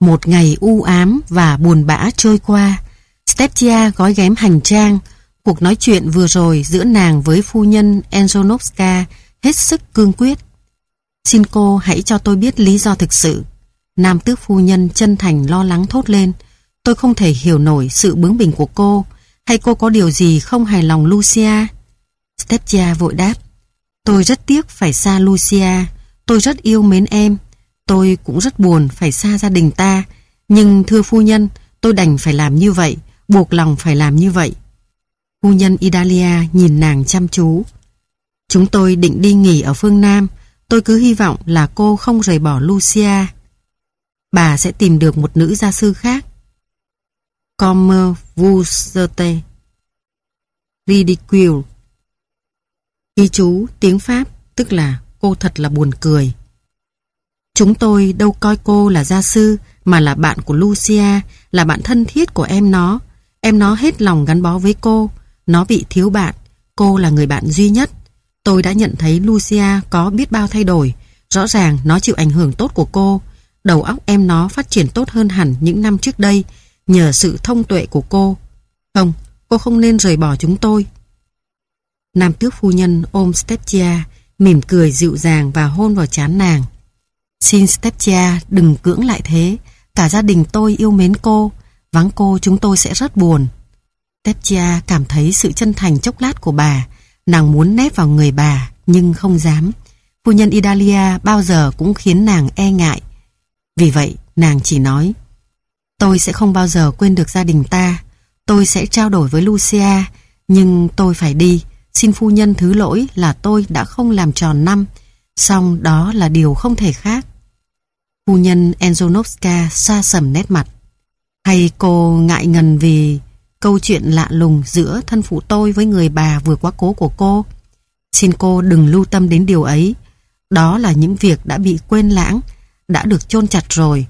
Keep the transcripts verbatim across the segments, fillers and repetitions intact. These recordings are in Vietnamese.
Một ngày u ám và buồn bã trôi qua. Stepchia gói ghém hành trang. Cuộc nói chuyện vừa rồi giữa nàng với phu nhân Anzonovska hết sức cương quyết. Xin cô hãy cho tôi biết lý do thực sự. Nam tước phu nhân chân thành lo lắng thốt lên. Tôi không thể hiểu nổi sự bướng bỉnh của cô. Hay cô có điều gì không hài lòng Lucia? Stepchia vội đáp. Tôi rất tiếc phải xa Lucia. Tôi rất yêu mến em. Tôi cũng rất buồn phải xa gia đình ta. Nhưng thưa phu nhân, tôi đành phải làm như vậy, buộc lòng phải làm như vậy. Phu nhân Idalia nhìn nàng chăm chú. Chúng tôi định đi nghỉ ở phương Nam. Tôi cứ hy vọng là cô không rời bỏ Lucia. Bà sẽ tìm được một nữ gia sư khác. Comme vous êtes ridicule. Ghi chú tiếng Pháp tức là cô thật là buồn cười. Chúng tôi đâu coi cô là gia sư mà là bạn của Lucia, là bạn thân thiết của em nó. Em nó hết lòng gắn bó với cô. Nó bị thiếu bạn. Cô là người bạn duy nhất. Tôi đã nhận thấy Lucia có biết bao thay đổi. Rõ ràng nó chịu ảnh hưởng tốt của cô. Đầu óc em nó phát triển tốt hơn hẳn những năm trước đây nhờ sự thông tuệ của cô. Không, cô không nên rời bỏ chúng tôi. Nam tước phu nhân ôm Stepchia, mỉm cười dịu dàng và hôn vào trán nàng. Xin Stepchia đừng cưỡng lại thế. Cả gia đình tôi yêu mến cô. Vắng cô chúng tôi sẽ rất buồn. Stepchia cảm thấy sự chân thành chốc lát của bà. Nàng muốn nép vào người bà nhưng không dám. Phu nhân Idalia bao giờ cũng khiến nàng e ngại. Vì vậy nàng chỉ nói: Tôi sẽ không bao giờ quên được gia đình ta. Tôi sẽ trao đổi với Lucia. Nhưng tôi phải đi. Xin phu nhân thứ lỗi là tôi đã không làm tròn năm. Song đó là điều không thể khác. Phu nhân Anzonovska xa sầm nét mặt. Hay cô ngại ngần vì câu chuyện lạ lùng giữa thân phụ tôi với người bà vừa quá cố của cô? Xin cô đừng lưu tâm đến điều ấy. Đó là những việc đã bị quên lãng, đã được chôn chặt rồi.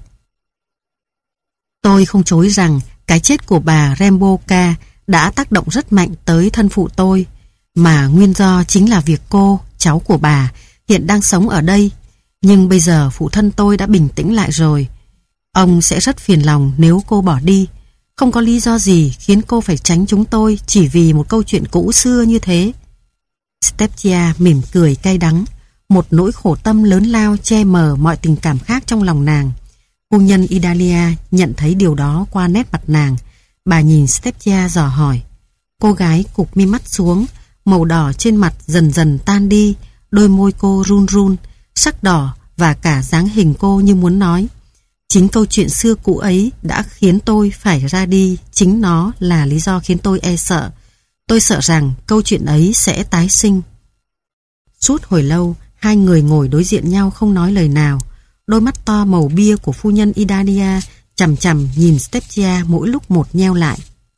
Tôi không chối rằng cái chết của bà Remboka đã tác động rất mạnh tới thân phụ tôi, mà nguyên do chính là việc cô, cháu của bà, hiện đang sống ở đây. Nhưng bây giờ phụ thân tôi đã bình tĩnh lại rồi. Ông sẽ rất phiền lòng nếu cô bỏ đi. Không có lý do gì khiến cô phải tránh chúng tôi chỉ vì một câu chuyện cũ xưa như thế. Stepchia mỉm cười cay đắng. Một nỗi khổ tâm lớn lao che mờ mọi tình cảm khác trong lòng nàng. Phu nhân Idalia nhận thấy điều đó qua nét mặt nàng. Bà nhìn Stepchia dò hỏi. Cô gái cụp mi mắt xuống, màu đỏ trên mặt dần dần tan đi, đôi môi cô run run, sắc đỏ và cả dáng hình cô như muốn nói. Chính câu chuyện xưa cũ ấy đã khiến tôi phải ra đi, chính nó là lý do khiến tôi e sợ. Tôi sợ rằng câu chuyện ấy sẽ tái sinh. Suốt hồi lâu, hai người ngồi đối diện nhau không nói lời nào. Đôi mắt to màu bia của phu nhân Idalia chằm chằm nhìn Stepchia mỗi lúc một nheo lại.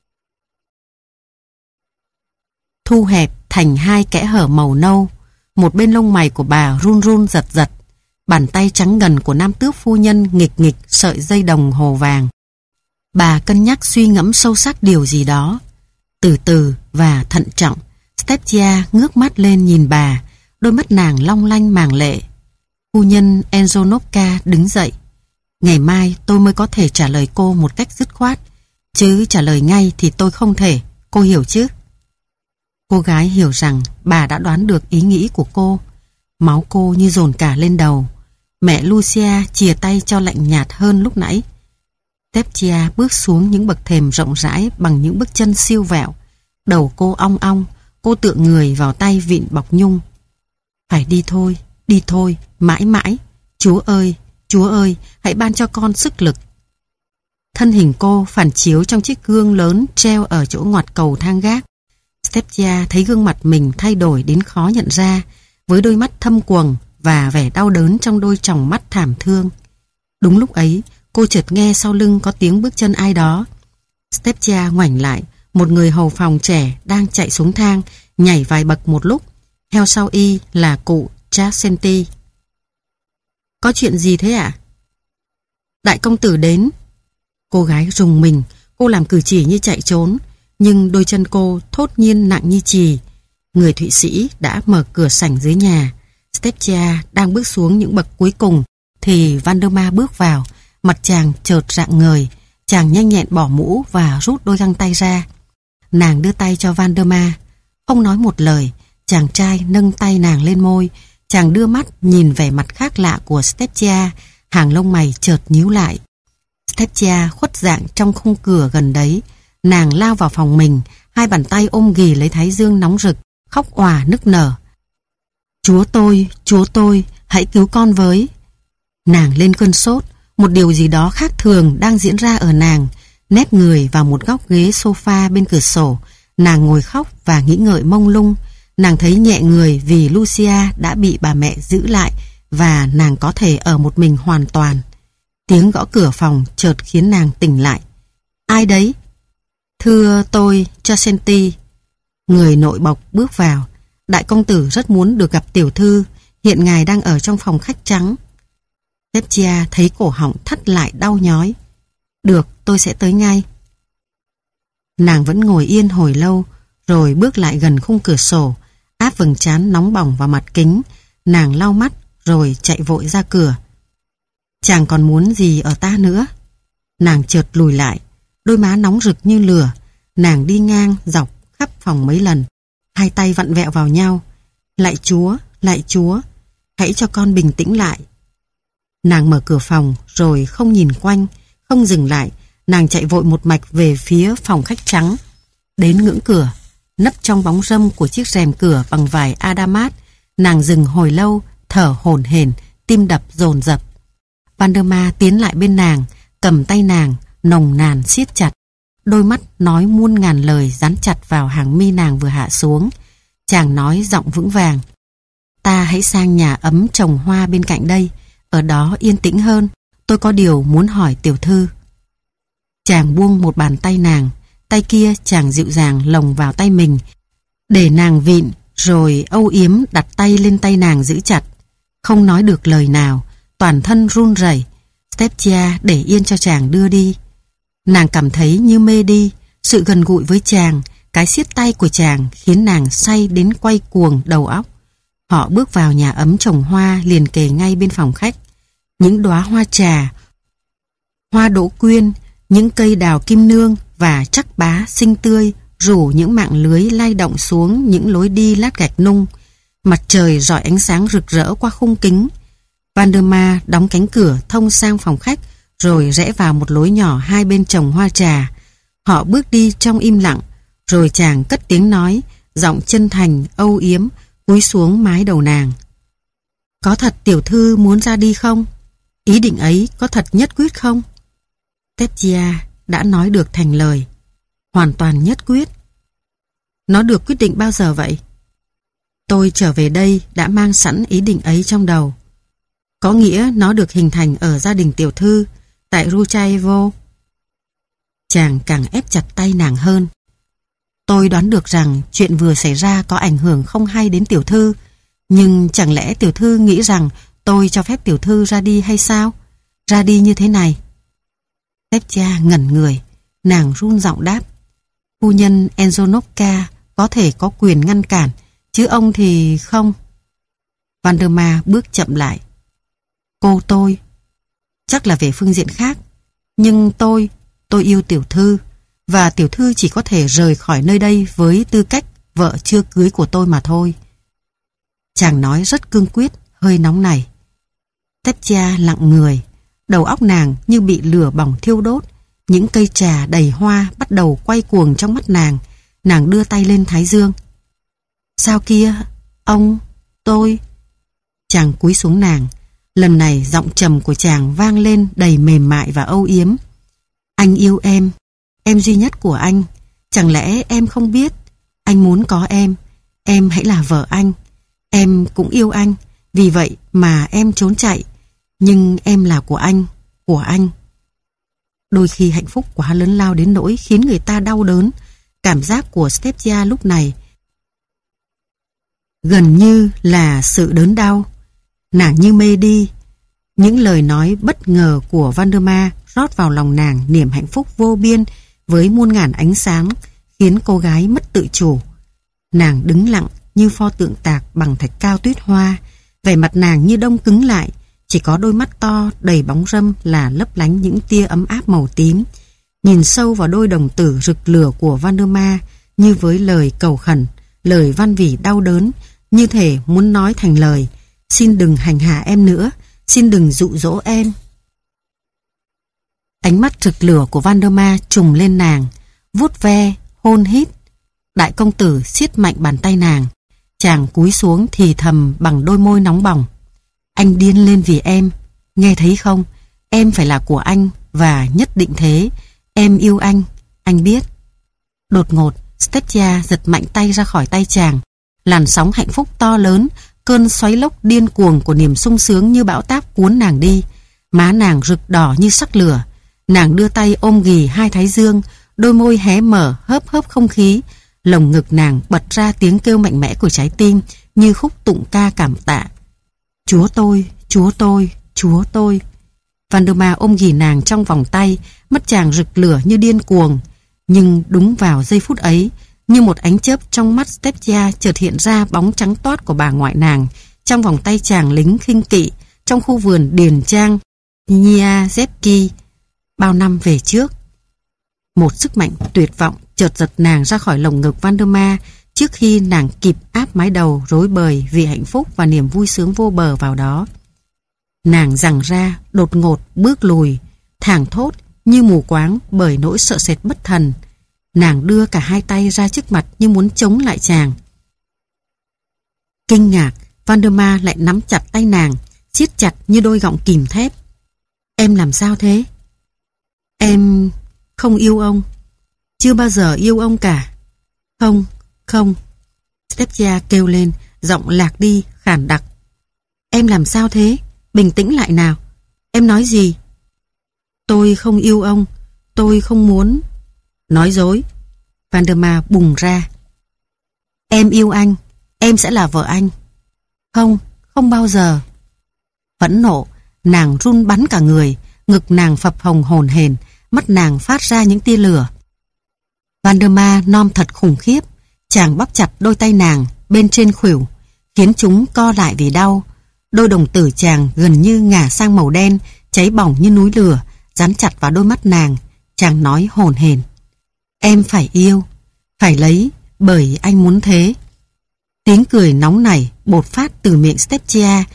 Thu hẹp thành hai kẽ hở màu nâu. Một bên lông mày của bà run run giật giật. Bàn tay trắng ngần của nam tước phu nhân nghịch nghịch sợi dây đồng hồ vàng. Bà cân nhắc suy ngẫm sâu sắc điều gì đó. Từ từ và thận trọng, Stepchia ngước mắt lên nhìn bà. Đôi mắt nàng long lanh màng lệ. Phu nhân Anzonovka đứng dậy. Ngày mai tôi mới có thể trả lời cô một cách dứt khoát. Chứ trả lời ngay thì tôi không thể. Cô hiểu chứ? Cô gái hiểu rằng bà đã đoán được ý nghĩ của cô. Máu cô như dồn cả lên đầu. Mẹ Lucia chìa tay cho lạnh nhạt hơn lúc nãy. Stepchia bước xuống những bậc thềm rộng rãi bằng những bước chân siêu vẹo. Đầu cô ong ong. Cô tựa người vào tay vịn bọc nhung. Phải đi thôi, đi thôi, mãi mãi. Chúa ơi, Chúa ơi, hãy ban cho con sức lực. Thân hình cô phản chiếu trong chiếc gương lớn treo ở chỗ ngoặt cầu thang gác. Stepchia thấy gương mặt mình thay đổi đến khó nhận ra, với đôi mắt thâm quầng và vẻ đau đớn trong đôi tròng mắt thảm thương. Đúng lúc ấy, cô chợt nghe sau lưng có tiếng bước chân ai đó. Stepchia ngoảnh lại, một người hầu phòng trẻ đang chạy xuống thang, nhảy vài bậc một lúc. Theo sau y là cụ Chasenti. Có chuyện gì thế ạ? Đại công tử đến. Cô gái rùng mình, cô làm cử chỉ như chạy trốn, nhưng đôi chân cô thốt nhiên nặng như chì. Người Thụy Sĩ đã mở cửa sảnh dưới nhà. Stepchia đang bước xuống những bậc cuối cùng thì Valdemar bước vào. Mặt chàng chợt rạng ngời, chàng nhanh nhẹn bỏ mũ và rút đôi găng tay ra. Nàng đưa tay cho Valdemar. Không nói một lời, chàng trai nâng tay nàng lên môi. Chàng đưa mắt nhìn vẻ mặt khác lạ của Stepchia, hàng lông mày chợt nhíu lại. Stepchia khuất dạng trong khung cửa gần đấy. Nàng lao vào phòng mình, hai bàn tay ôm ghì lấy thái dương nóng rực, khóc òa nức nở. Chúa tôi, chúa tôi, hãy cứu con với. Nàng lên cơn sốt, một điều gì đó khác thường đang diễn ra ở nàng. Nép người vào một góc ghế sofa bên cửa sổ, nàng ngồi khóc và nghĩ ngợi mông lung. Nàng thấy nhẹ người vì Lucia đã bị bà mẹ giữ lại và nàng có thể ở một mình hoàn toàn. Tiếng gõ cửa phòng chợt khiến nàng tỉnh lại. Ai đấy? Thưa tôi, Chasenti. Người nội bộc bước vào. Đại công tử rất muốn được gặp tiểu thư, hiện ngài đang ở trong phòng khách trắng. Stepchia thấy cổ họng thắt lại đau nhói. Được, tôi sẽ tới ngay. Nàng vẫn ngồi yên hồi lâu, rồi bước lại gần khung cửa sổ, áp vầng trán nóng bỏng vào mặt kính. Nàng lau mắt rồi chạy vội ra cửa. Chàng còn muốn gì ở ta nữa? Nàng chợt lùi lại, đôi má nóng rực như lửa. Nàng đi ngang dọc khắp phòng mấy lần, hai tay vặn vẹo vào nhau. Lạy Chúa, lạy Chúa, hãy cho con bình tĩnh lại. Nàng mở cửa phòng rồi không nhìn quanh, không dừng lại. Nàng chạy vội một mạch về phía phòng khách trắng. Đến ngưỡng cửa, nấp trong bóng râm của chiếc rèm cửa bằng vải adamat, nàng dừng hồi lâu, thở hổn hển, tim đập dồn dập. Valdemar tiến lại bên nàng, cầm tay nàng, nồng nàn siết chặt. Đôi mắt nói muôn ngàn lời dán chặt vào hàng mi nàng vừa hạ xuống. Chàng nói giọng vững vàng. Ta hãy sang nhà ấm trồng hoa bên cạnh đây, ở đó yên tĩnh hơn. Tôi có điều muốn hỏi tiểu thư. Chàng buông một bàn tay nàng, tay kia chàng dịu dàng lồng vào tay mình, để nàng vịn, rồi âu yếm đặt tay lên tay nàng giữ chặt. Không nói được lời nào, toàn thân run rẩy. Stepchia để yên cho chàng đưa đi. Nàng cảm thấy như mê đi, sự gần gũi với chàng, cái siết tay của chàng khiến nàng say đến quay cuồng đầu óc. Họ bước vào nhà ấm trồng hoa liền kề ngay bên phòng khách. Những đóa hoa trà, hoa đỗ quyên, những cây đào kim nương và trắc bá xinh tươi rủ những mạng lưới lay động xuống những lối đi lát gạch nung. Mặt trời rọi ánh sáng rực rỡ qua khung kính. Valdemar đóng cánh cửa thông sang phòng khách, rồi rẽ vào một lối nhỏ hai bên trồng hoa trà. Họ bước đi trong im lặng, rồi chàng cất tiếng nói, giọng chân thành, âu yếm, cúi xuống mái đầu nàng. Có thật tiểu thư muốn ra đi không? Ý định ấy có thật nhất quyết không? Stepchia đã nói được thành lời. Hoàn toàn nhất quyết. Nó được quyết định bao giờ vậy? Tôi trở về đây đã mang sẵn ý định ấy trong đầu. Có nghĩa nó được hình thành ở gia đình tiểu thư tại Ruchaevo. Chàng càng ép chặt tay nàng hơn. Tôi đoán được rằng chuyện vừa xảy ra có ảnh hưởng không hay đến tiểu thư, nhưng chẳng lẽ tiểu thư nghĩ rằng tôi cho phép tiểu thư ra đi hay sao? Ra đi như thế này? Stepchia ngẩn người, nàng run giọng đáp. Phu nhân Enzonovka có thể có quyền ngăn cản, chứ ông thì không. Valdemar bước chậm lại. Cô tôi, chắc là về phương diện khác, nhưng tôi, tôi yêu tiểu thư, và tiểu thư chỉ có thể rời khỏi nơi đây với tư cách vợ chưa cưới của tôi mà thôi. Chàng nói rất cương quyết, hơi nóng này. Stepchia lặng người, đầu óc nàng như bị lửa bỏng thiêu đốt. Những cây trà đầy hoa bắt đầu quay cuồng trong mắt nàng. Nàng đưa tay lên thái dương. Sao kia, ông, tôi. Chàng cúi xuống nàng. Lần này giọng trầm của chàng vang lên đầy mềm mại và âu yếm. Anh yêu em, em duy nhất của anh. Chẳng lẽ em không biết? Anh muốn có em, em hãy là vợ anh. Em cũng yêu anh, vì vậy mà em trốn chạy. Nhưng em là của anh, của anh. Đôi khi hạnh phúc quá lớn lao đến nỗi khiến người ta đau đớn. Cảm giác của Stepchia lúc này gần như là sự đớn đau. Nàng như mê đi. Những lời nói bất ngờ của Valdemar rót vào lòng nàng niềm hạnh phúc vô biên với muôn ngàn ánh sáng, khiến cô gái mất tự chủ. Nàng đứng lặng như pho tượng tạc bằng thạch cao tuyết hoa, vẻ mặt nàng như đông cứng lại, chỉ có đôi mắt to đầy bóng râm là lấp lánh những tia ấm áp màu tím. Nhìn sâu vào đôi đồng tử rực lửa của Valdemar như với lời cầu khẩn, lời van vỉ đau đớn, như thể muốn nói thành lời: xin đừng hành hạ em nữa, xin đừng dụ dỗ em. Ánh mắt rực lửa của Valdemar trùng lên nàng, vuốt ve, hôn hít. Đại công tử siết mạnh bàn tay nàng. Chàng cúi xuống thì thầm bằng đôi môi nóng bỏng: anh điên lên vì em, nghe thấy không? Em phải là của anh, và nhất định thế. Em yêu anh, anh biết. Đột ngột, Stepsia giật mạnh tay ra khỏi tay chàng. Làn sóng hạnh phúc to lớn, cơn xoáy lốc điên cuồng của niềm sung sướng như bão táp cuốn nàng đi. Má nàng rực đỏ như sắc lửa. Nàng đưa tay ôm ghì hai thái dương, đôi môi hé mở hớp hớp không khí. Lồng ngực nàng bật ra tiếng kêu mạnh mẽ của trái tim như khúc tụng ca cảm tạ. Chúa tôi, Chúa tôi, Chúa tôi. Valdemar ôm ghì nàng trong vòng tay, mắt chàng rực lửa như điên cuồng. Nhưng đúng vào giây phút ấy, như một ánh chớp trong mắt Stepsia chợt hiện ra bóng trắng toát của bà ngoại nàng trong vòng tay chàng lính khinh kỵ trong khu vườn điền trang Niazepki bao năm về trước. Một sức mạnh tuyệt vọng chợt giật nàng ra khỏi lồng ngực Valdemar trước khi nàng kịp áp mái đầu rối bời vì hạnh phúc và niềm vui sướng vô bờ vào đó. Nàng giằng ra, đột ngột bước lùi, thảng thốt như mù quáng bởi nỗi sợ sệt bất thần. Nàng đưa cả hai tay ra trước mặt như muốn chống lại chàng. Kinh ngạc, Valdemar lại nắm chặt tay nàng, siết chặt như đôi gọng kìm thép. Em làm sao thế? Em không yêu ông. Chưa bao giờ yêu ông cả. Không, không. Stepsia kêu lên, giọng lạc đi, khản đặc. Em làm sao thế? Bình tĩnh lại nào. Em nói gì? Tôi không yêu ông. Tôi không muốn. Nói dối. Valdemar bùng ra. Em yêu anh. Em sẽ là vợ anh. Không, không bao giờ. Phẫn nộ, nàng run bắn cả người, ngực nàng phập phồng hồn hển, mắt nàng phát ra những tia lửa. Valdemar nom thật khủng khiếp. Chàng bóp chặt đôi tay nàng bên trên khuỷu, khiến chúng co lại vì đau. Đôi đồng tử chàng gần như ngả sang màu đen, cháy bỏng như núi lửa, dán chặt vào đôi mắt nàng. Chàng nói hồn hển. Em phải yêu, phải lấy, bởi anh muốn thế. Tiếng cười nóng nảy bột phát từ miệng Stepsia,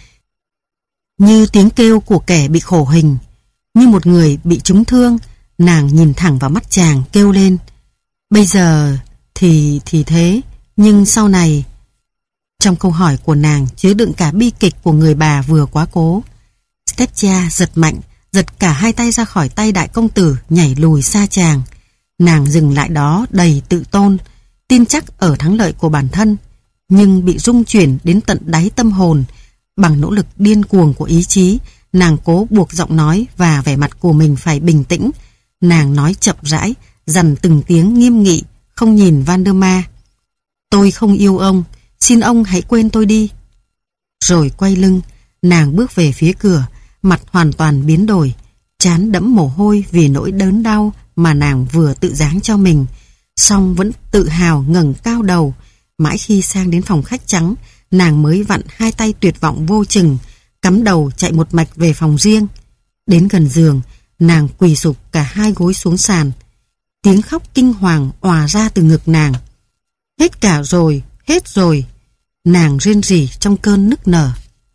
như tiếng kêu của kẻ bị khổ hình. Như một người bị trúng thương, nàng nhìn thẳng vào mắt chàng kêu lên. Bây giờ thì thì thế, nhưng sau này. Trong câu hỏi của nàng chứa đựng cả bi kịch của người bà vừa quá cố. Stepsia giật mạnh, giật cả hai tay ra khỏi tay đại công tử, nhảy lùi xa chàng. Nàng dừng lại đó đầy tự tôn, tin chắc ở thắng lợi của bản thân, nhưng bị rung chuyển đến tận đáy tâm hồn. Bằng nỗ lực điên cuồng của ý chí, nàng cố buộc giọng nói và vẻ mặt của mình phải bình tĩnh. Nàng nói chậm rãi, dằn từng tiếng nghiêm nghị, không nhìn Valdemar. Tôi không yêu ông, xin ông hãy quên tôi đi. Rồi quay lưng, nàng bước về phía cửa, mặt hoàn toàn biến đổi, trán đẫm mồ hôi vì nỗi đớn đau mà nàng vừa tự giáng cho mình, song vẫn tự hào ngẩng cao đầu. Mãi khi sang đến phòng khách trắng, nàng mới vặn hai tay tuyệt vọng vô chừng, cắm đầu chạy một mạch về phòng riêng. Đến gần giường, nàng quỳ sụp cả hai gối xuống sàn. Tiếng khóc kinh hoàng òa ra từ ngực nàng. Hết cả rồi, hết rồi. Nàng rên rỉ trong cơn nức nở.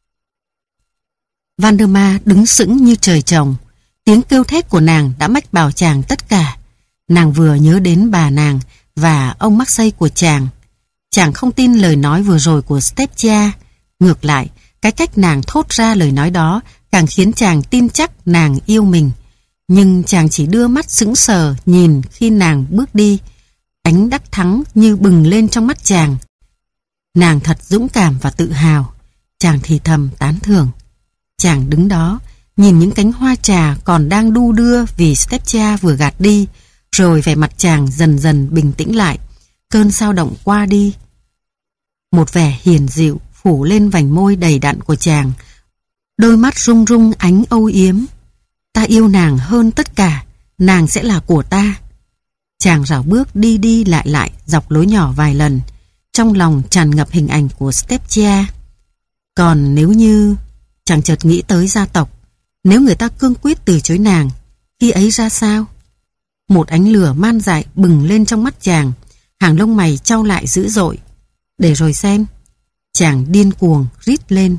Valdemar đứng sững như trời trồng. Tiếng kêu thét của nàng đã mách bảo chàng tất cả. Nàng vừa nhớ đến bà nàng và ông Marseille của chàng. Chàng không tin lời nói vừa rồi của Stepsia. Ngược lại, cái cách nàng thốt ra lời nói đó càng khiến chàng tin chắc nàng yêu mình. Nhưng chàng chỉ đưa mắt sững sờ nhìn khi nàng bước đi. Ánh đắc thắng như bừng lên trong mắt chàng. Nàng thật dũng cảm và tự hào. Chàng thì thầm tán thưởng. Chàng đứng đó, nhìn những cánh hoa trà còn đang đu đưa vì Stepsia vừa gạt đi, rồi vẻ mặt chàng dần dần bình tĩnh lại. Cơn xao động qua đi. Một vẻ hiền dịu phủ lên vành môi đầy đặn của chàng. Đôi mắt rung rung ánh âu yếm. Ta yêu nàng hơn tất cả, nàng sẽ là của ta. Chàng rảo bước đi đi lại lại dọc lối nhỏ vài lần, trong lòng tràn ngập hình ảnh của Stepsia. Còn nếu như... Chàng chợt nghĩ tới gia tộc. Nếu người ta cương quyết từ chối nàng, khi ấy ra sao? Một ánh lửa man dại bừng lên trong mắt chàng, hàng lông mày chau lại dữ dội. Để rồi xem. Chàng điên cuồng rít lên.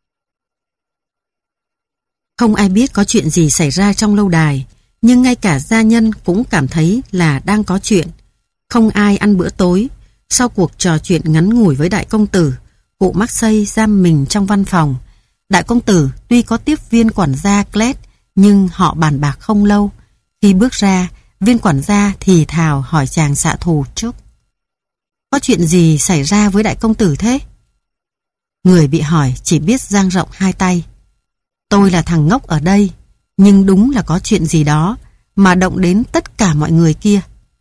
Không ai biết có chuyện gì xảy ra trong lâu đài, nhưng ngay cả gia nhân cũng cảm thấy là đang có chuyện. Không ai ăn bữa tối. Sau cuộc trò chuyện ngắn ngủi với đại công tử, cụ Marseille giam mình trong văn phòng. Đại công tử tuy có tiếp viên quản gia Clet, nhưng họ bàn bạc không lâu. Khi bước ra, viên quản gia thì thào hỏi chàng xạ thù trước. Có chuyện gì xảy ra với đại công tử thế? Người bị hỏi chỉ biết dang rộng hai tay. Tôi là thằng ngốc ở đây, nhưng đúng là có chuyện gì đó mà động đến tất cả mọi người kia.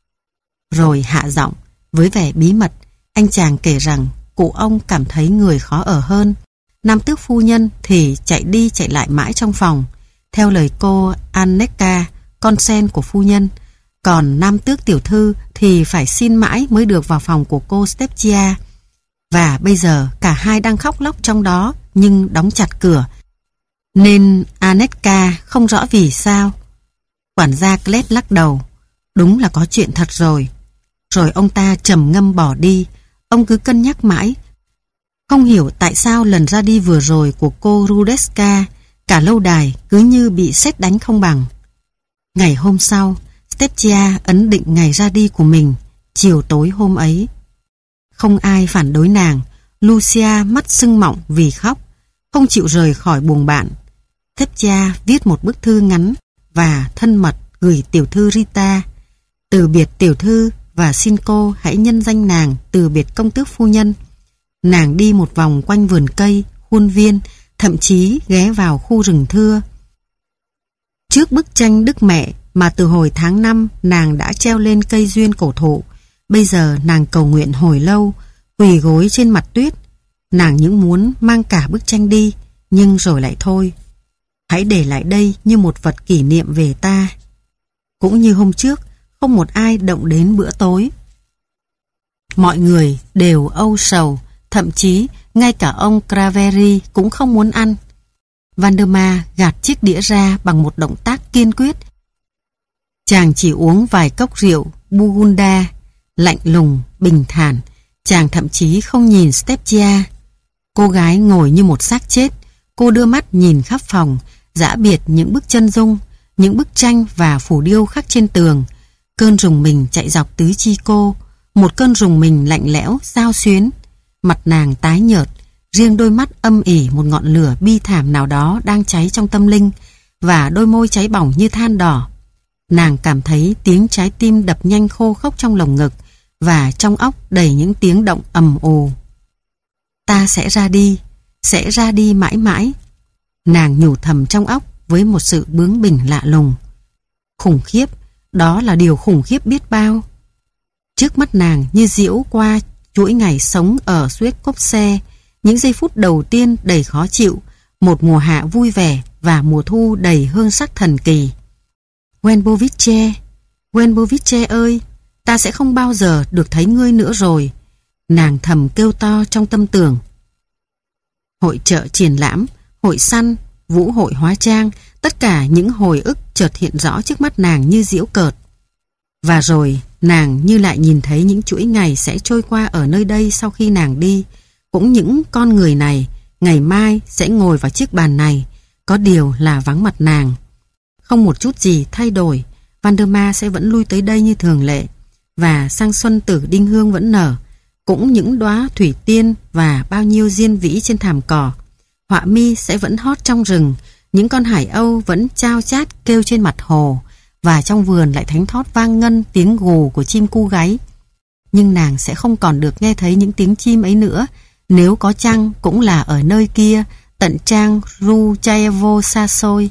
Rồi hạ giọng, với vẻ bí mật, anh chàng kể rằng cụ ông cảm thấy người khó ở hơn. Nam tước phu nhân thì chạy đi chạy lại mãi trong phòng, theo lời cô Anneka, con sen của phu nhân. Còn nam tước tiểu thư thì phải xin mãi mới được vào phòng của cô Stepchia. Và bây giờ cả hai đang khóc lóc trong đó nhưng đóng chặt cửa, nên Anneka không rõ vì sao. Quản gia Clet lắc đầu. Đúng là có chuyện thật rồi. Rồi ông ta trầm ngâm bỏ đi. Ông cứ cân nhắc mãi, không hiểu tại sao lần ra đi vừa rồi của cô Rudeska, cả lâu đài cứ như bị sét đánh không bằng. Ngày hôm sau, Stepchia ấn định ngày ra đi của mình, chiều tối hôm ấy. Không ai phản đối nàng. Lucia mắt sưng mọng vì khóc, không chịu rời khỏi buồng bạn. Stepchia viết một bức thư ngắn và thân mật gửi tiểu thư Rita. Từ biệt tiểu thư và xin cô hãy nhân danh nàng từ biệt công tước phu nhân. Nàng đi một vòng quanh vườn cây, khuôn viên, thậm chí ghé vào khu rừng thưa. Trước bức tranh Đức Mẹ mà từ hồi tháng năm nàng đã treo lên cây duyên cổ thụ, bây giờ nàng cầu nguyện hồi lâu, quỳ gối trên mặt tuyết. Nàng những muốn mang cả bức tranh đi, nhưng rồi lại thôi. Hãy để lại đây như một vật kỷ niệm về ta. Cũng như hôm trước, không một ai động đến bữa tối. Mọi người đều âu sầu, thậm chí ngay cả ông Craveri cũng không muốn ăn. Valdemar gạt chiếc đĩa ra bằng một động tác kiên quyết. Chàng chỉ uống vài cốc rượu Burgunda, lạnh lùng, bình thản. Chàng thậm chí không nhìn Stepchia. Cô gái ngồi như một xác chết. Cô đưa mắt nhìn khắp phòng, dã biệt những bức chân dung, những bức tranh và phù điêu khắc trên tường. Cơn rùng mình chạy dọc tứ chi cô, một cơn rùng mình lạnh lẽo, xao xuyến. Mặt nàng tái nhợt, riêng đôi mắt âm ỉ một ngọn lửa bi thảm nào đó đang cháy trong tâm linh, và đôi môi cháy bỏng như than đỏ. Nàng cảm thấy tiếng trái tim đập nhanh khô khốc trong lồng ngực, và trong óc đầy những tiếng động ầm ồ. Ta sẽ ra đi, sẽ ra đi mãi mãi. Nàng nhủ thầm trong óc với một sự bướng bỉnh lạ lùng. Khủng khiếp, đó là điều khủng khiếp biết bao. Trước mắt nàng như diễu qua chuỗi ngày sống ở Suez-Copse, những giây phút đầu tiên đầy khó chịu, một mùa hạ vui vẻ và mùa thu đầy hương sắc thần kỳ. Wenbovice, Wenbovice ơi, ta sẽ không bao giờ được thấy ngươi nữa rồi. Nàng thầm kêu to trong tâm tưởng. Hội chợ triển lãm, hội săn, vũ hội hóa trang, tất cả những hồi ức chợt hiện rõ trước mắt nàng như giễu cợt. Và rồi nàng như lại nhìn thấy những chuỗi ngày sẽ trôi qua ở nơi đây sau khi nàng đi. Cũng những con người này ngày mai sẽ ngồi vào chiếc bàn này, có điều là vắng mặt nàng. Không một chút gì thay đổi, Valdemar sẽ vẫn lui tới đây như thường lệ, và sang xuân tử đinh hương vẫn nở, cũng những đóa thủy tiên và bao nhiêu diên vĩ trên thảm cỏ. Họa mi sẽ vẫn hót trong rừng, những con hải âu vẫn chao chát kêu trên mặt hồ, và trong vườn lại thánh thót vang ngân tiếng gù của chim cu gáy. Nhưng nàng sẽ không còn được nghe thấy những tiếng chim ấy nữa, nếu có chăng cũng là ở nơi kia, tận trang Ruchaevo xa xôi.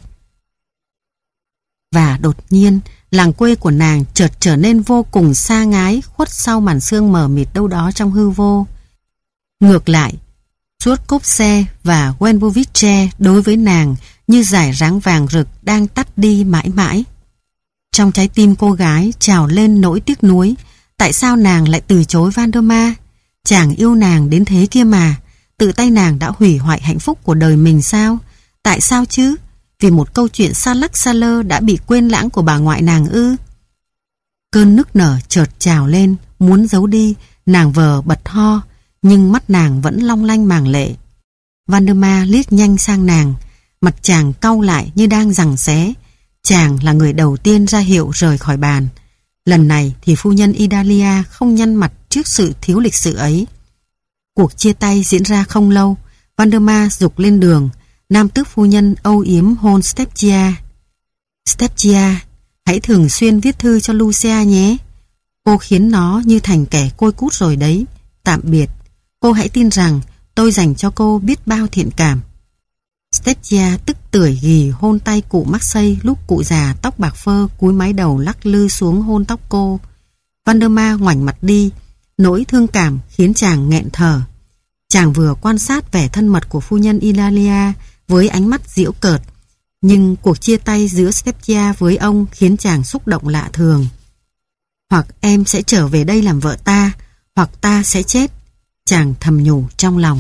Và đột nhiên, làng quê của nàng chợt trở nên vô cùng xa ngái, khuất sau màn sương mờ mịt đâu đó trong hư vô. Ngược lại, Suez-Copse và Wenbovice đối với nàng như dải ráng vàng rực đang tắt đi mãi mãi. Trong trái tim cô gái trào lên nỗi tiếc nuối. Tại sao nàng lại từ chối Valdemar? Chàng yêu nàng đến thế kia mà. Tự tay nàng đã hủy hoại hạnh phúc của đời mình sao? Tại sao chứ? Vì một câu chuyện xa lắc xa lơ đã bị quên lãng của bà ngoại nàng ư? Cơn nức nở chợt trào lên, muốn giấu đi, nàng vờ bật ho, nhưng mắt nàng vẫn long lanh màng lệ. Valdemar liếc nhanh sang nàng, mặt chàng cau lại như đang giằng xé. Chàng là người đầu tiên ra hiệu rời khỏi bàn. Lần này thì phu nhân Idalia không nhăn mặt trước sự thiếu lịch sự ấy. Cuộc chia tay diễn ra không lâu, Valdemar giục lên đường. Nam tước phu nhân âu yếm hôn Stepchia. Stepchia, hãy thường xuyên viết thư cho Lucia nhé. Cô khiến nó như thành kẻ côi cút rồi đấy. Tạm biệt. Cô hãy tin rằng tôi dành cho cô biết bao thiện cảm. Stepchia tức tưởi ghì hôn tay cụ Marseille lúc cụ già tóc bạc phơ cúi mái đầu lắc lư xuống hôn tóc cô. Valdemar ngoảnh mặt đi, nỗi thương cảm khiến chàng nghẹn thở. Chàng vừa quan sát vẻ thân mật của phu nhân Idalia với ánh mắt giễu cợt, nhưng cuộc chia tay giữa Stepchia với ông khiến chàng xúc động lạ thường. Hoặc em sẽ trở về đây làm vợ ta, hoặc ta sẽ chết, chàng thầm nhủ trong lòng.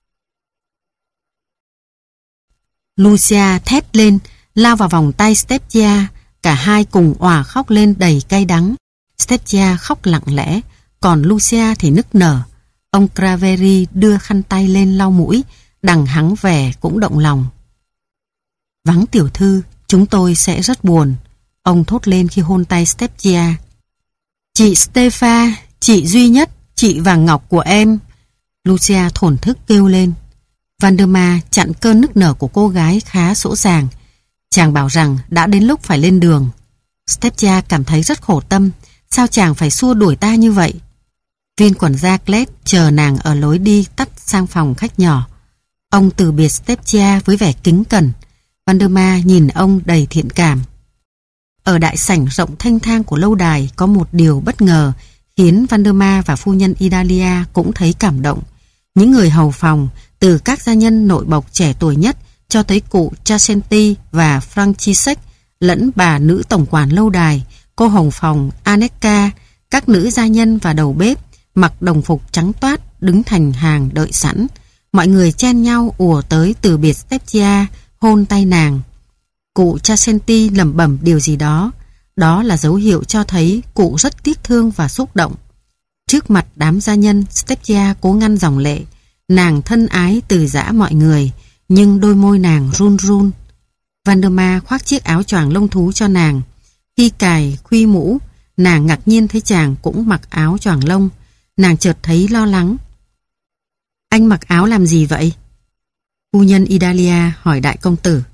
Lucia thét lên, lao vào vòng tay Stepchia, cả hai cùng òa khóc lên đầy cay đắng. Stepchia khóc lặng lẽ, còn Lucia thì nức nở. Ông Craveri đưa khăn tay lên lau mũi, đằng hắn vẻ cũng động lòng. Vắng tiểu thư, chúng tôi sẽ rất buồn, ông thốt lên khi hôn tay Stepchia. Chị Stefa, chị duy nhất, chị vàng ngọc của em, Lucia thổn thức kêu lên. Valdemar chặn cơn nức nở của cô gái khá sỗ sàng. Chàng bảo rằng đã đến lúc phải lên đường. Stepchia cảm thấy rất khổ tâm. Sao chàng phải xua đuổi ta như vậy? Viên quản gia Clet chờ nàng ở lối đi tắt sang phòng khách nhỏ. Ông từ biệt Stepchia với vẻ kính cẩn. Valdemar nhìn ông đầy thiện cảm. Ở đại sảnh rộng thanh thang của lâu đài có một điều bất ngờ khiến Valdemar và phu nhân Idalia cũng thấy cảm động. Những người hầu phòng, từ các gia nhân nội bộc trẻ tuổi nhất cho tới cụ Chasenti và Franciszek, lẫn bà nữ tổng quản lâu đài, cô hồng phòng Aneka, các nữ gia nhân và đầu bếp mặc đồng phục trắng toát đứng thành hàng đợi sẵn. Mọi người chen nhau ùa tới từ biệt Stepchia, hôn tay nàng. Cụ Chasenti lẩm bẩm điều gì đó. Đó là dấu hiệu cho thấy cụ rất tiếc thương và xúc động. Trước mặt đám gia nhân, Stepchia cố ngăn dòng lệ. Nàng thân ái từ giã mọi người, nhưng đôi môi nàng run run. Valdemar khoác chiếc áo choàng lông thú cho nàng. Khi cài khuy mũ, nàng ngạc nhiên thấy chàng cũng mặc áo choàng lông. Nàng chợt thấy lo lắng. Anh mặc áo làm gì vậy? Phu nhân Idalia hỏi đại công tử.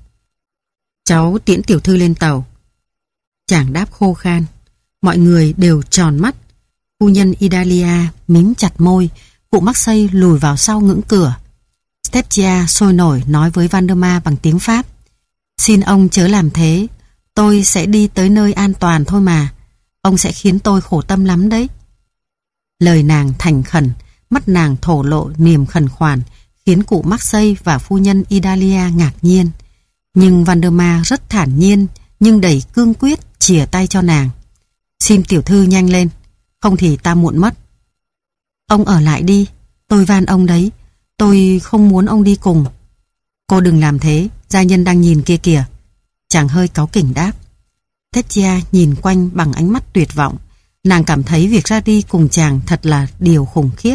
Cháu tiễn tiểu thư lên tàu. Chàng đáp khô khan. Mọi người đều tròn mắt. Phu nhân Idalia mím chặt môi. Cụ Marseille lùi vào sau ngưỡng cửa. Stepchia sôi nổi nói với Valdemar bằng tiếng Pháp. Xin ông chớ làm thế. Tôi sẽ đi tới nơi an toàn thôi mà. Ông sẽ khiến tôi khổ tâm lắm đấy. Lời nàng thành khẩn, mắt nàng thổ lộ niềm khẩn khoản, khiến cụ Marseille và phu nhân Idalia ngạc nhiên. Nhưng Valdemar rất thản nhiên, nhưng đầy cương quyết chìa tay cho nàng. Xin tiểu thư nhanh lên, không thì ta muộn mất. Ông ở lại đi, tôi van ông đấy, tôi không muốn ông đi cùng. Cô đừng làm thế, gia nhân đang nhìn kia kìa. Chàng hơi cáu kỉnh đáp. Stepchia nhìn quanh bằng ánh mắt tuyệt vọng. Nàng cảm thấy việc ra đi cùng chàng thật là điều khủng khiếp.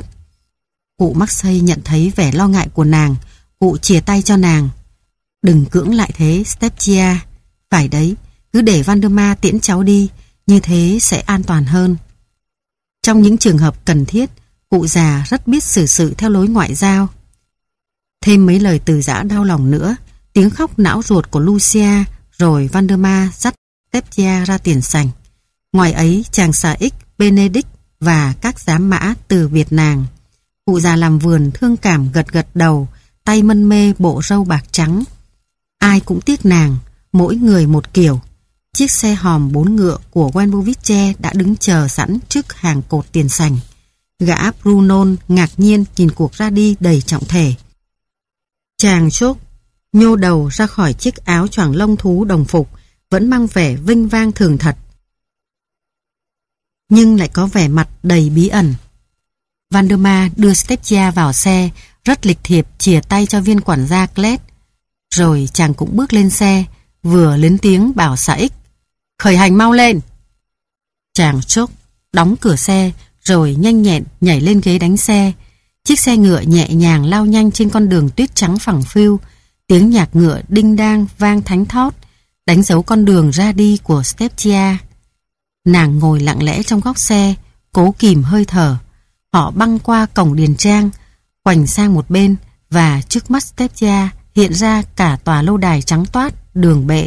Cụ Marseille nhận thấy vẻ lo ngại của nàng. Cụ chìa tay cho nàng. Đừng cưỡng lại thế, Stepchia. Phải đấy, cứ để Valdemar tiễn cháu đi, như thế sẽ an toàn hơn. Trong những trường hợp cần thiết, cụ già rất biết xử sự theo lối ngoại giao. Thêm mấy lời từ giã đau lòng nữa, tiếng khóc não ruột của Lucia, rồi Valdemar dắt Stepchia ra tiền sảnh. Ngoài ấy, chàng xà ích, Benedict và các giám mã từ biệt nàng. Cụ già làm vườn thương cảm gật gật đầu, tay mân mê bộ râu bạc trắng. Ai cũng tiếc nàng, mỗi người một kiểu. Chiếc xe hòm bốn ngựa của Wenbovice đã đứng chờ sẵn trước hàng cột tiền sảnh. Gã Brunon ngạc nhiên nhìn cuộc ra đi đầy trọng thể. Chàng chốt nhô đầu ra khỏi chiếc áo choàng lông thú đồng phục, vẫn mang vẻ vinh vang thường thật, nhưng lại có vẻ mặt đầy bí ẩn. Valdemar đưa Stepchia vào xe, rất lịch thiệp chìa tay cho viên quản gia Clet. Rồi chàng cũng bước lên xe, vừa lớn tiếng bảo xà ích: khởi hành mau lên. Chàng chốt đóng cửa xe rồi nhanh nhẹn nhảy lên ghế đánh xe. Chiếc xe ngựa nhẹ nhàng lao nhanh trên con đường tuyết trắng phẳng phưu. Tiếng nhạc ngựa đinh đang vang thánh thót, đánh dấu con đường ra đi của Stepchia. Nàng ngồi lặng lẽ trong góc xe, cố kìm hơi thở. Họ băng qua cổng điền trang, khoành sang một bên, và trước mắt Stepchia hiện ra cả tòa lâu đài trắng toát, đường bệ,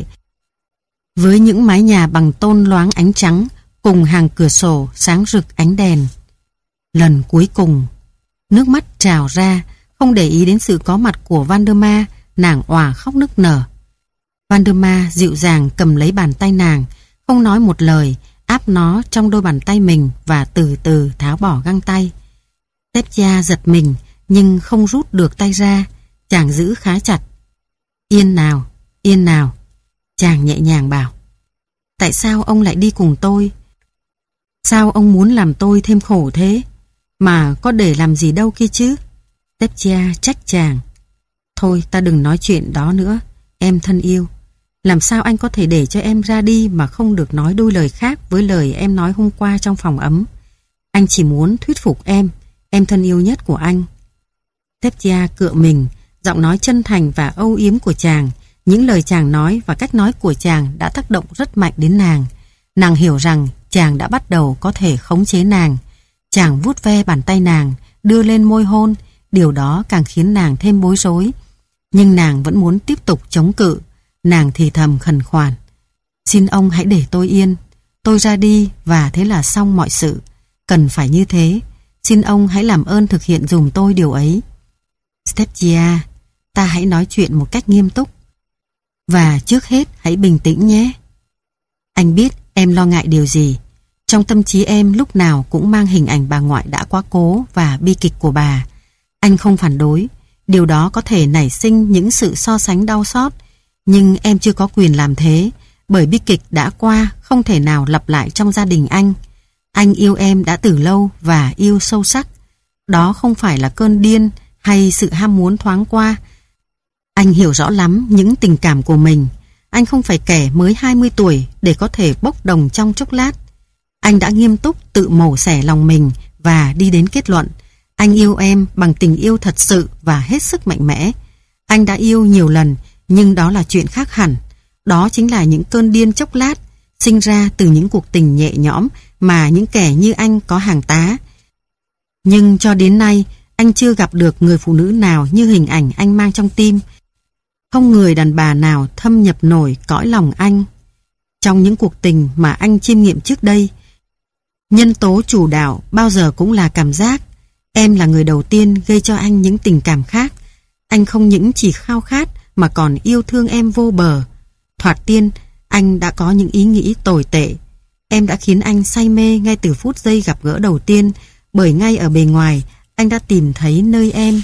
với những mái nhà bằng tôn loáng ánh trắng, cùng hàng cửa sổ sáng rực ánh đèn. Lần cuối cùng, nước mắt trào ra, không để ý đến sự có mặt của Valdemar, nàng òa khóc nức nở. Valdemar dịu dàng cầm lấy bàn tay nàng, không nói một lời, áp nó trong đôi bàn tay mình và từ từ tháo bỏ găng tay. Stepchia giật mình nhưng không rút được tay ra, chàng giữ khá chặt. Yên nào, yên nào, chàng nhẹ nhàng bảo. Tại sao ông lại đi cùng tôi? Sao ông muốn làm tôi thêm khổ thế? Mà có để làm gì đâu kia chứ? Stepchia trách chàng. Thôi ta đừng nói chuyện đó nữa, em thân yêu. Làm sao anh có thể để cho em ra đi mà không được nói đôi lời khác với lời em nói hôm qua trong phòng ấm? Anh chỉ muốn thuyết phục em, em thân yêu nhất của anh. Stepchia cựa mình, giọng nói chân thành và âu yếm của chàng, những lời chàng nói và cách nói của chàng đã tác động rất mạnh đến nàng. Nàng hiểu rằng chàng đã bắt đầu có thể khống chế nàng. Chàng vuốt ve bàn tay nàng, đưa lên môi hôn, điều đó càng khiến nàng thêm bối rối. Nhưng nàng vẫn muốn tiếp tục chống cự. Nàng thì thầm khẩn khoản: xin ông hãy để tôi yên. Tôi ra đi và thế là xong mọi sự. Cần phải như thế. Xin ông hãy làm ơn thực hiện dùm tôi điều ấy. Stepchia, ta hãy nói chuyện một cách nghiêm túc. Và trước hết hãy bình tĩnh nhé. Anh biết em lo ngại điều gì. Trong tâm trí em lúc nào cũng mang hình ảnh bà ngoại đã quá cố và bi kịch của bà. Anh không phản đối. Điều đó có thể nảy sinh những sự so sánh đau xót. Nhưng em chưa có quyền làm thế, bởi bi kịch đã qua không thể nào lặp lại trong gia đình anh. Anh yêu em đã từ lâu và yêu sâu sắc. Đó không phải là cơn điên hay sự ham muốn thoáng qua. Anh hiểu rõ lắm những tình cảm của mình. Anh không phải kẻ mới hai mươi tuổi để có thể bốc đồng trong chốc lát. Anh đã nghiêm túc tự mổ xẻ lòng mình và đi đến kết luận. Anh yêu em bằng tình yêu thật sự và hết sức mạnh mẽ. Anh đã yêu nhiều lần, nhưng đó là chuyện khác hẳn. Đó chính là những cơn điên chốc lát, sinh ra từ những cuộc tình nhẹ nhõm mà những kẻ như anh có hàng tá. Nhưng cho đến nay, anh chưa gặp được người phụ nữ nào như hình ảnh anh mang trong tim. Không người đàn bà nào thâm nhập nổi cõi lòng anh. Trong những cuộc tình mà anh chiêm nghiệm trước đây, nhân tố chủ đạo bao giờ cũng là cảm giác. Em là người đầu tiên gây cho anh những tình cảm khác. Anh không những chỉ khao khát mà còn yêu thương em vô bờ. Thoạt tiên, anh đã có những ý nghĩ tồi tệ. Em đã khiến anh say mê ngay từ phút giây gặp gỡ đầu tiên, bởi ngay ở bề ngoài, anh đã tìm thấy nơi em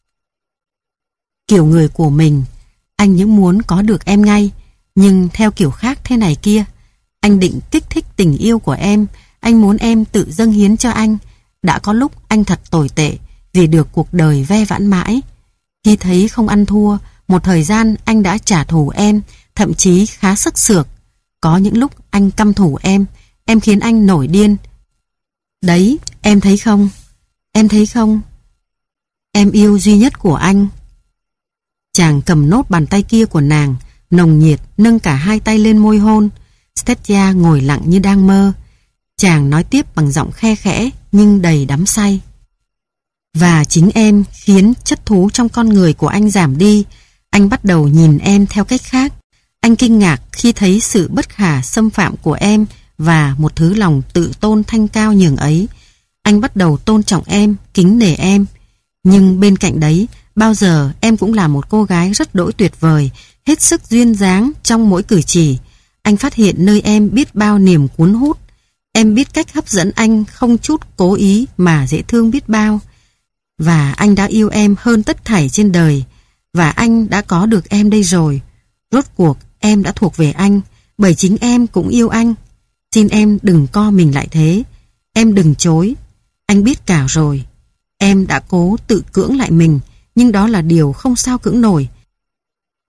kiểu người của mình. Anh những muốn có được em ngay, nhưng theo kiểu khác thế này kia. Anh định kích thích tình yêu của em. Anh muốn em tự dâng hiến cho anh. Đã có lúc anh thật tồi tệ vì được cuộc đời ve vãn mãi. Khi thấy không ăn thua, một thời gian anh đã trả thù em, thậm chí khá sức sược. Có những lúc anh căm thù em, em khiến anh nổi điên. Đấy, em thấy không? Em thấy không? Em yêu duy nhất của anh. Chàng cầm nốt bàn tay kia của nàng, nồng nhiệt nâng cả hai tay lên môi hôn. Stepchia ngồi lặng như đang mơ. Chàng nói tiếp bằng giọng khe khẽ nhưng đầy đắm say. Và chính em khiến chất thú trong con người của anh giảm đi. Anh bắt đầu nhìn em theo cách khác. Anh kinh ngạc khi thấy sự bất khả xâm phạm của em và một thứ lòng tự tôn thanh cao nhường ấy. Anh bắt đầu tôn trọng em, kính nể em. Nhưng bên cạnh đấy, bao giờ em cũng là một cô gái rất đỗi tuyệt vời, hết sức duyên dáng trong mỗi cử chỉ. Anh phát hiện nơi em biết bao niềm cuốn hút. Em biết cách hấp dẫn anh không chút cố ý mà dễ thương biết bao. Và anh đã yêu em hơn tất thảy trên đời. Và anh đã có được em đây rồi. Rốt cuộc em đã thuộc về anh, bởi chính em cũng yêu anh. Xin em đừng co mình lại thế. Em đừng chối. Anh biết cả rồi. Em đã cố tự cưỡng lại mình, nhưng đó là điều không sao cưỡng nổi.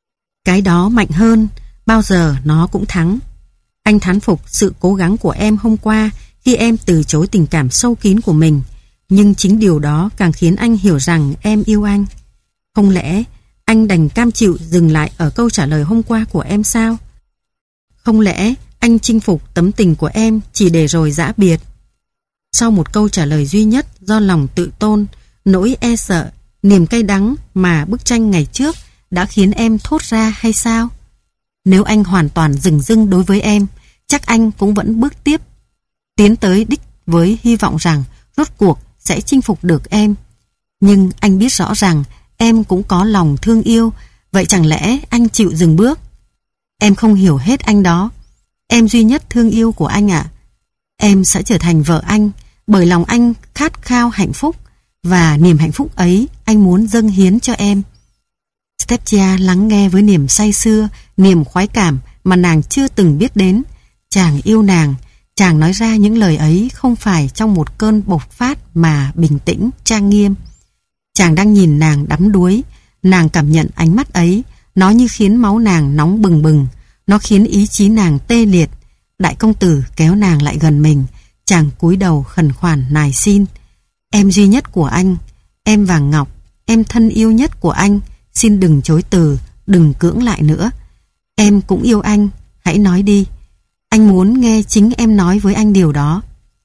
Cái đó mạnh hơn, bao giờ nó cũng thắng. Anh thán phục sự cố gắng của em hôm qua khi em từ chối tình cảm sâu kín của mình, nhưng chính điều đó càng khiến anh hiểu rằng em yêu anh. Không lẽ anh đành cam chịu dừng lại ở câu trả lời hôm qua của em sao? Không lẽ anh chinh phục tấm tình của em chỉ để rồi giã biệt? Sau một câu trả lời duy nhất do lòng tự tôn, nỗi e sợ, niềm cay đắng mà bức tranh ngày trước đã khiến em thốt ra hay sao? Nếu anh hoàn toàn dửng dưng đối với em, chắc anh cũng vẫn bước tiếp, tiến tới đích với hy vọng rằng rốt cuộc sẽ chinh phục được em. Nhưng anh biết rõ rằng em cũng có lòng thương yêu, vậy chẳng lẽ anh chịu dừng bước? Em không hiểu hết anh đó. Em duy nhất thương yêu của anh ạ. Em sẽ trở thành vợ anh, bởi lòng anh khát khao hạnh phúc, và niềm hạnh phúc ấy anh muốn dâng hiến cho em. Stepchia lắng nghe với niềm say sưa, niềm khoái cảm mà nàng chưa từng biết đến. Chàng yêu nàng, chàng nói ra những lời ấy không phải trong một cơn bộc phát mà bình tĩnh, trang nghiêm. Chàng đang nhìn nàng đắm đuối, nàng cảm nhận ánh mắt ấy, nó như khiến máu nàng nóng bừng bừng, nó khiến ý chí nàng tê liệt. Đại công tử kéo nàng lại gần mình, chàng cúi đầu khẩn khoản nài xin. Em duy nhất của anh, em vàng ngọc, em thân yêu nhất của anh, xin đừng chối từ, đừng cưỡng lại nữa. Em cũng yêu anh, hãy nói đi. Anh muốn nghe chính em nói với anh điều đó.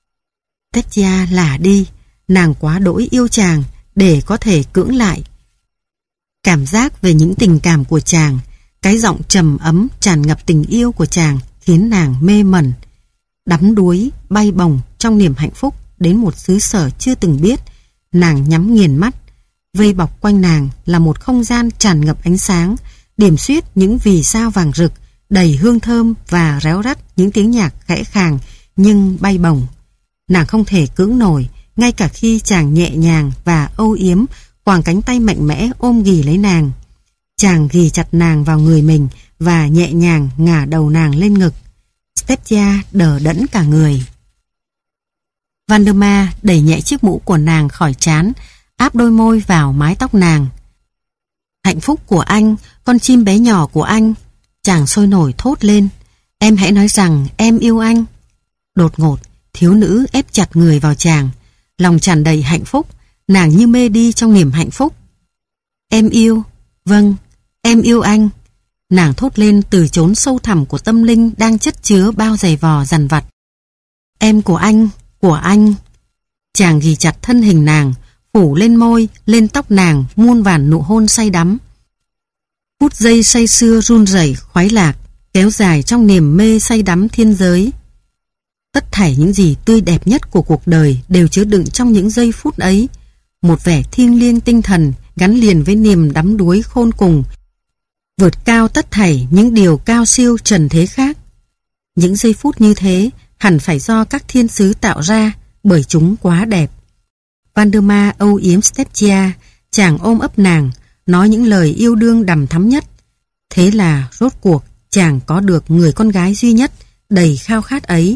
Stepchia lả đi, nàng quá đỗi yêu chàng để có thể cưỡng lại. Cảm giác về những tình cảm của chàng, cái giọng trầm ấm tràn ngập tình yêu của chàng khiến nàng mê mẩn, đắm đuối, bay bổng trong niềm hạnh phúc đến một xứ sở chưa từng biết. Nàng nhắm nghiền mắt, vây bọc quanh nàng là một không gian tràn ngập ánh sáng, điểm xuyết những vì sao vàng rực, đầy hương thơm và réo rắt những tiếng nhạc khẽ khàng nhưng bay bổng. Nàng không thể cưỡng nổi, ngay cả khi chàng nhẹ nhàng và âu yếm quàng cánh tay mạnh mẽ ôm ghì lấy nàng. Chàng ghì chặt nàng vào người mình và nhẹ nhàng ngả đầu nàng lên ngực. Stepchia đờ đẫn cả người. Valdemar đẩy nhẹ chiếc mũ của nàng khỏi trán, áp đôi môi vào mái tóc nàng. Hạnh phúc của anh, con chim bé nhỏ của anh. Chàng sôi nổi thốt lên. Em hãy nói rằng em yêu anh. Đột ngột, thiếu nữ ép chặt người vào chàng, lòng tràn đầy hạnh phúc, nàng như mê đi trong niềm hạnh phúc. Em yêu, vâng, em yêu anh. Nàng thốt lên từ chốn sâu thẳm của tâm linh đang chất chứa bao giày vò dằn vặt. Em của anh, của anh. Chàng ghì chặt thân hình nàng, phủ lên môi, lên tóc nàng muôn vàn nụ hôn say đắm. Phút giây say sưa run rẩy khoái lạc, kéo dài trong niềm mê say đắm thiên giới. Tất thảy những gì tươi đẹp nhất của cuộc đời đều chứa đựng trong những giây phút ấy. Một vẻ thiêng liêng tinh thần gắn liền với niềm đắm đuối khôn cùng, vượt cao tất thảy những điều cao siêu trần thế khác. Những giây phút như thế hẳn phải do các thiên sứ tạo ra, bởi chúng quá đẹp. Valdemar âu yếm Stepchia, chàng ôm ấp nàng, nói những lời yêu đương đằm thắm nhất. Thế là rốt cuộc chàng có được người con gái duy nhất đầy khao khát ấy.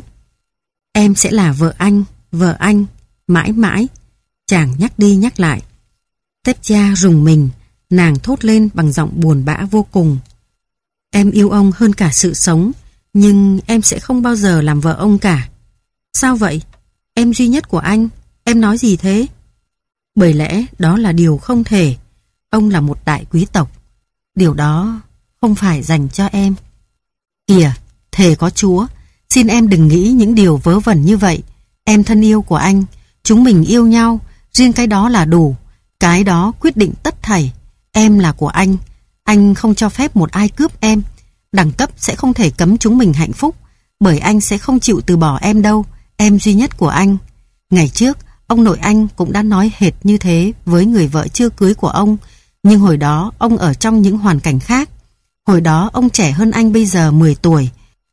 Em sẽ là vợ anh, vợ anh, mãi mãi. Chàng nhắc đi nhắc lại. Stepchia rùng mình, nàng thốt lên bằng giọng buồn bã vô cùng. Em yêu ông hơn cả sự sống, nhưng em sẽ không bao giờ làm vợ ông cả. Sao vậy? Em duy nhất của anh, em nói gì thế? Bởi lẽ đó là điều không thể. Ông là một đại quý tộc. Điều đó không phải dành cho em. Kìa, thề có Chúa, xin em đừng nghĩ những điều vớ vẩn như vậy. Em thân yêu của anh, chúng mình yêu nhau, riêng cái đó là đủ. Cái đó quyết định tất thảy. Em là của anh, anh không cho phép một ai cướp em. Đẳng cấp sẽ không thể cấm chúng mình hạnh phúc, bởi anh sẽ không chịu từ bỏ em đâu, em duy nhất của anh. Ngày trước, ông nội anh cũng đã nói hệt như thế với người vợ chưa cưới của ông, nhưng hồi đó ông ở trong những hoàn cảnh khác. Hồi đó ông trẻ hơn anh bây giờ mười tuổi.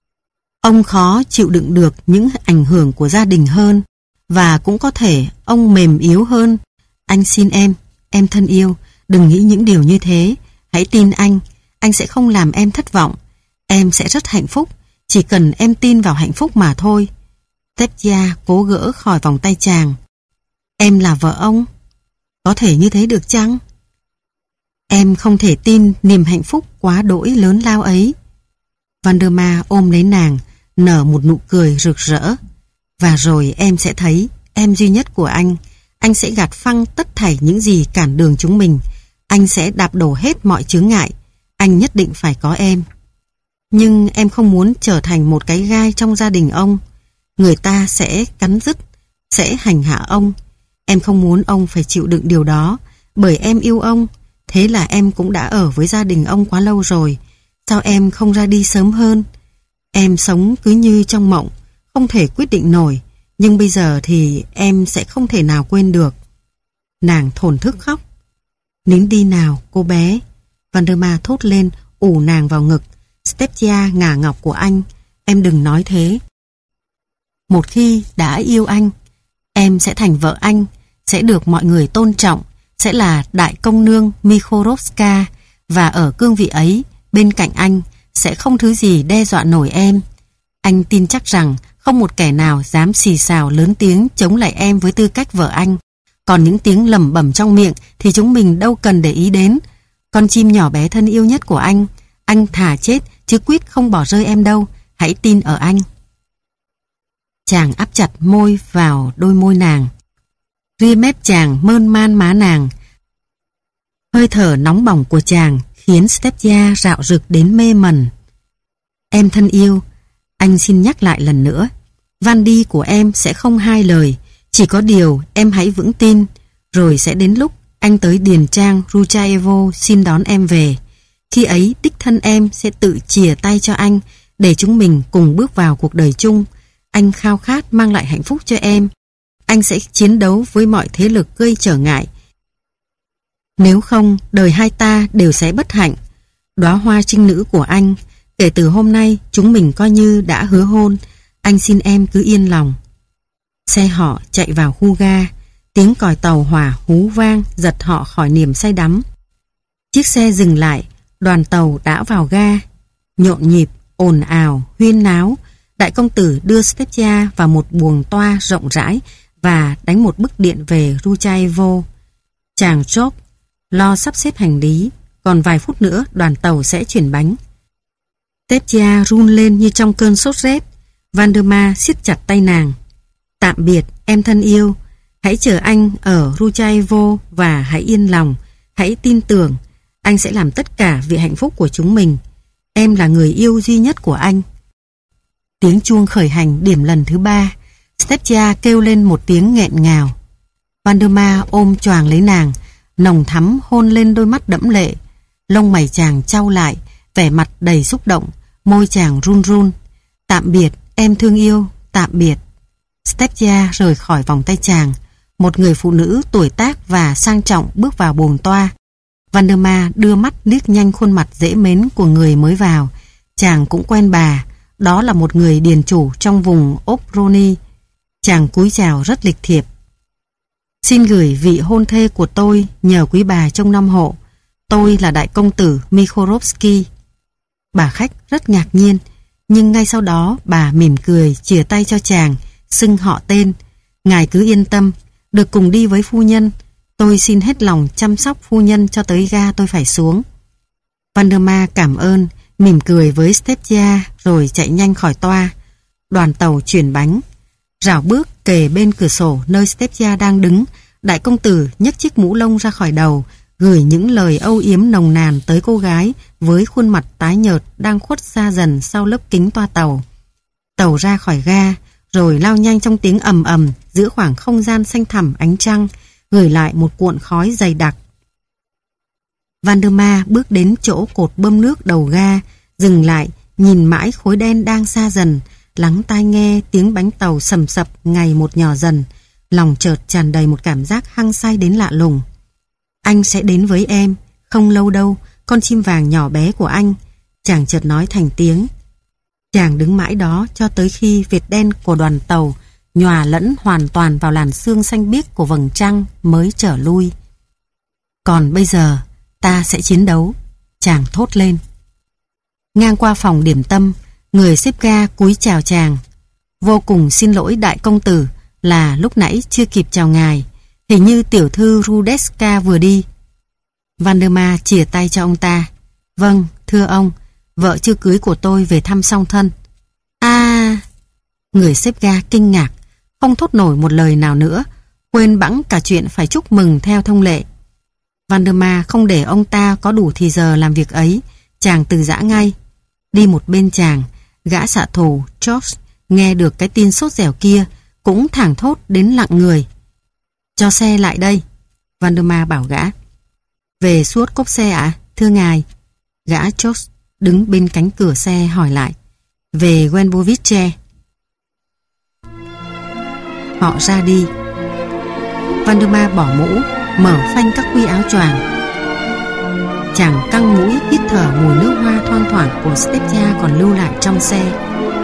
Ông khó chịu đựng được những ảnh hưởng của gia đình hơn, và cũng có thể ông mềm yếu hơn. Anh xin em, em thân yêu, đừng nghĩ những điều như thế. Hãy tin anh, anh sẽ không làm em thất vọng. Em sẽ rất hạnh phúc, chỉ cần em tin vào hạnh phúc mà thôi. Stepchia cố gỡ khỏi vòng tay chàng. Em là vợ ông. Có thể như thế được chăng? Em không thể tin niềm hạnh phúc quá đỗi lớn lao ấy. Valdemar ôm lấy nàng, nở một nụ cười rực rỡ. Và rồi em sẽ thấy, em duy nhất của anh. Anh sẽ gạt phăng tất thảy những gì cản đường chúng mình. Anh sẽ đạp đổ hết mọi chướng ngại. Anh nhất định phải có em. Nhưng em không muốn trở thành một cái gai trong gia đình ông. Người ta sẽ cắn rứt, sẽ hành hạ ông. Em không muốn ông phải chịu đựng điều đó, bởi em yêu ông. Thế là em cũng đã ở với gia đình ông quá lâu rồi. Sao em không ra đi sớm hơn? Em sống cứ như trong mộng, không thể quyết định nổi. Nhưng bây giờ thì em sẽ không thể nào quên được. Nàng thổn thức khóc. Nín đi nào, cô bé. Valdemar thốt lên, ủ nàng vào ngực. Stepsia ngà ngọc của anh, em đừng nói thế. Một khi đã yêu anh, em sẽ thành vợ anh, sẽ được mọi người tôn trọng, sẽ là đại công nương Mikhorovska, và ở cương vị ấy, bên cạnh anh, sẽ không thứ gì đe dọa nổi em. Anh tin chắc rằng không một kẻ nào dám xì xào lớn tiếng chống lại em với tư cách vợ anh. Còn những tiếng lẩm bẩm trong miệng thì chúng mình đâu cần để ý đến. Con chim nhỏ bé thân yêu nhất của anh, anh thà chết chứ quyết không bỏ rơi em đâu. Hãy tin ở anh. Chàng áp chặt môi vào đôi môi nàng. Ria mép chàng mơn man má nàng. Hơi thở nóng bỏng của chàng khiến Stepsia rạo rực đến mê mẩn. Em thân yêu, anh xin nhắc lại lần nữa, van đi của em sẽ không hai lời. Chỉ có điều em hãy vững tin. Rồi sẽ đến lúc anh tới điền trang Ruchaevo xin đón em về. Khi ấy đích thân em sẽ tự chìa tay cho anh, để chúng mình cùng bước vào cuộc đời chung. Anh khao khát mang lại hạnh phúc cho em. Anh sẽ chiến đấu với mọi thế lực gây trở ngại. Nếu không, đời hai ta đều sẽ bất hạnh. Đóa hoa trinh nữ của anh, kể từ hôm nay chúng mình coi như đã hứa hôn. Anh xin em cứ yên lòng. Xe họ chạy vào khu ga. Tiếng còi tàu hỏa hú vang giật họ khỏi niềm say đắm. Chiếc xe dừng lại. Đoàn tàu đã vào ga. Nhộn nhịp, ồn ào, huyên náo. Đại công tử đưa Stepsia vào một buồng toa rộng rãi và đánh một bức điện về Ruchaevo. Chàng Job lo sắp xếp hành lý. Còn vài phút nữa đoàn tàu sẽ chuyển bánh. Stepsia run lên như trong cơn sốt rét. Valdemar siết chặt tay nàng. Tạm biệt em thân yêu. Hãy chờ anh ở Ruchaevo và hãy yên lòng. Hãy tin tưởng. Anh sẽ làm tất cả vì hạnh phúc của chúng mình. Em là người yêu duy nhất của anh. Tiếng chuông khởi hành điểm lần thứ ba. Stepsia kêu lên một tiếng nghẹn ngào. Valdemar ôm choàng lấy nàng, nồng thắm hôn lên đôi mắt đẫm lệ. Lông mày chàng chau lại, vẻ mặt đầy xúc động, môi chàng run run. Tạm biệt, em thương yêu, tạm biệt. Stepsia rời khỏi vòng tay chàng. Một người phụ nữ tuổi tác và sang trọng bước vào buồng toa. Valdemar đưa mắt liếc nhanh khuôn mặt dễ mến của người mới vào. Chàng cũng quen bà. Đó là một người điền chủ trong vùng Oproni. Chàng cúi chào rất lịch thiệp. Xin gửi vị hôn thê của tôi nhờ quý bà trông nom hộ. Tôi là đại công tử Mikhorovsky. Bà khách rất ngạc nhiên, nhưng ngay sau đó bà mỉm cười chìa tay cho chàng, xưng họ tên. Ngài cứ yên tâm, được cùng đi với phu nhân. Tôi xin hết lòng chăm sóc phu nhân cho tới ga tôi phải xuống. Valdemar cảm ơn, mỉm cười với Stepsia rồi chạy nhanh khỏi toa. Đoàn tàu chuyển bánh. Rảo bước kề bên cửa sổ nơi Stepsia đang đứng. Đại công tử nhấc chiếc mũ lông ra khỏi đầu, gửi những lời âu yếm nồng nàn tới cô gái với khuôn mặt tái nhợt đang khuất xa dần sau lớp kính toa tàu. Tàu ra khỏi ga, rồi lao nhanh trong tiếng ầm ầm giữa khoảng không gian xanh thẳm ánh trăng, gửi lại một cuộn khói dày đặc. Valdemar bước đến chỗ cột bơm nước đầu ga, dừng lại, nhìn mãi khối đen đang xa dần, lắng tai nghe tiếng bánh tàu sầm sập ngày một nhỏ dần. Lòng chợt tràn đầy một cảm giác hăng say đến lạ lùng. Anh sẽ đến với em, không lâu đâu, con chim vàng nhỏ bé của anh. Chàng chợt nói thành tiếng. Chàng đứng mãi đó cho tới khi vệt đen của đoàn tàu nhòa lẫn hoàn toàn vào làn sương xanh biếc của vầng trăng mới trở lui. Còn bây giờ, ta sẽ chiến đấu, chàng thốt lên. Ngang qua phòng điểm tâm, người xếp ga cúi chào chàng. Vô cùng xin lỗi đại công tử là lúc nãy chưa kịp chào ngài. Hình như tiểu thư Rudeska vừa đi. Valdemar chìa tay cho ông ta. Vâng, thưa ông, vợ chưa cưới của tôi về thăm song thân. À... Người xếp ga kinh ngạc, không thốt nổi một lời nào nữa, quên bẵng cả chuyện phải chúc mừng theo thông lệ. Valdemar không để ông ta có đủ thì giờ làm việc ấy, chàng từ giã ngay. Đi một bên chàng, gã xạ thủ George nghe được cái tin sốt dẻo kia cũng thảng thốt đến lặng người. Cho xe lại đây, Valdemar bảo gã. Về suốt cốp xe ạ, à? Thưa ngài. Gã George đứng bên cánh cửa xe hỏi lại. Về Wenbovice. Họ ra đi. Valdemar bỏ mũ, mở phanh các quy áo choàng. Chàng căng mũi hít thở mùi nước hoa thoang thoảng của Stevia còn lưu lại trong xe.